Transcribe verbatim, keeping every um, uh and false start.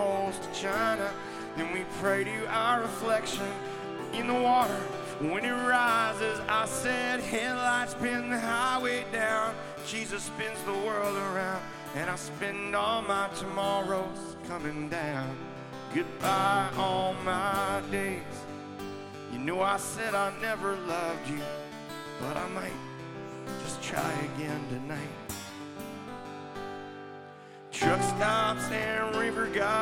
holes to China. Then we pray to our reflection in the water. When it rises, I said, headlights spin the highway down. Jesus spins the world around, and I spend all my tomorrows coming down. Goodbye all my days. You know I said I never loved you, but I might just try again tonight. Truck stops and river guys.